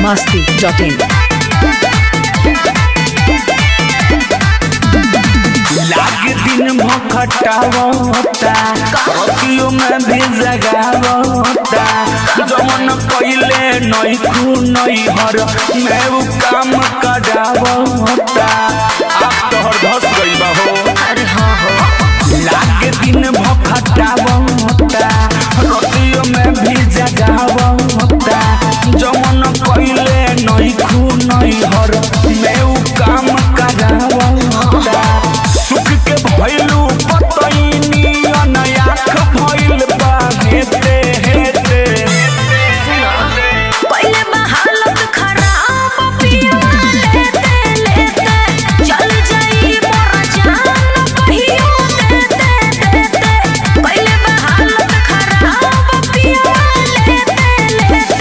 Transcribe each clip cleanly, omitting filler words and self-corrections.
biharmasti.in लाग दिन भखटावता रतियों में भी जगावता जमन कइले नइखू नइहर में वो काम करावता आप तोहर धस गइल बा हो। अरे हाँ हो लाग दिन भखटावता रतियों में भी जगावता जमन कइले नइखू नइहर में वो काम करावता सुख के भइलू पतईनी अनयाख भइल बा हेते हेते पहले हालत खराब पिया लेते लेते चल जाई मोर जान कहियो देते देते पहले हालत खराब पिया लेते लेते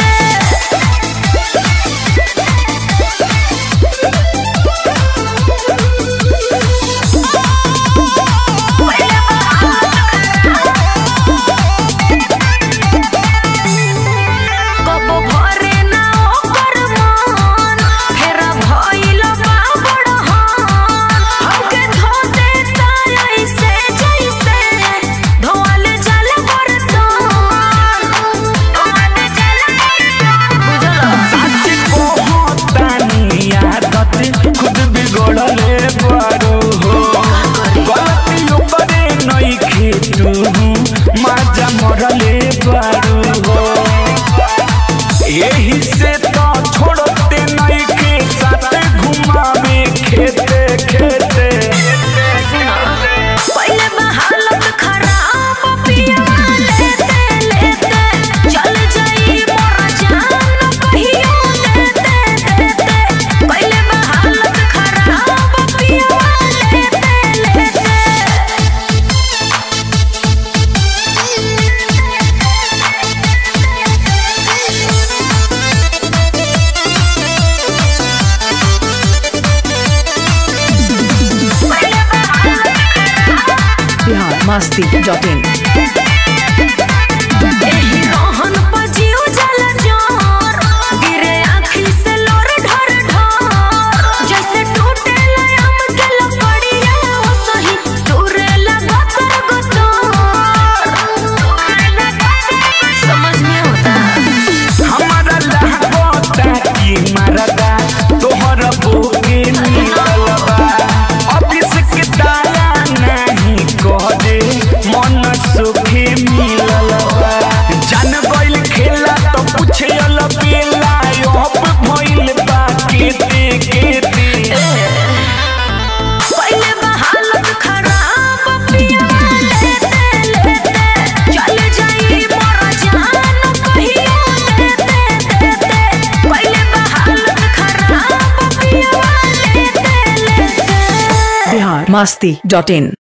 खुद बिगड़ले बारो हो गलतियों करे नई खेतू माजा मरले बारो हो यही से तो छोड़ते नई के साथ घुमावे खेते खेते पहले हालत खराब पिया लेते लेते चल जाई मोर जान कहियो देते देते पहले हालत खराब पिया लेते लेते biharmasti.in एही रोहन पजियो जल जोर गिरे आँखी से लोर ढर ढर जैसे टूटे लयम के लकड़िया ओ सही टूरे लगा कर गोतोर समझ में होता हमारा लहकोता की मरदा तोहर बोके मिललबा ऑफिस के ताला नहीं कहदे मन सुखी मिललबा जान गइल खेला तो पूछे अल बेला अब भइल बा केते केते पहले हालत खराब पिया लेते लेते चल जाई मोर जान कहियो देते देते पहले हालत खराब पिया लेते लेते biharmasti.in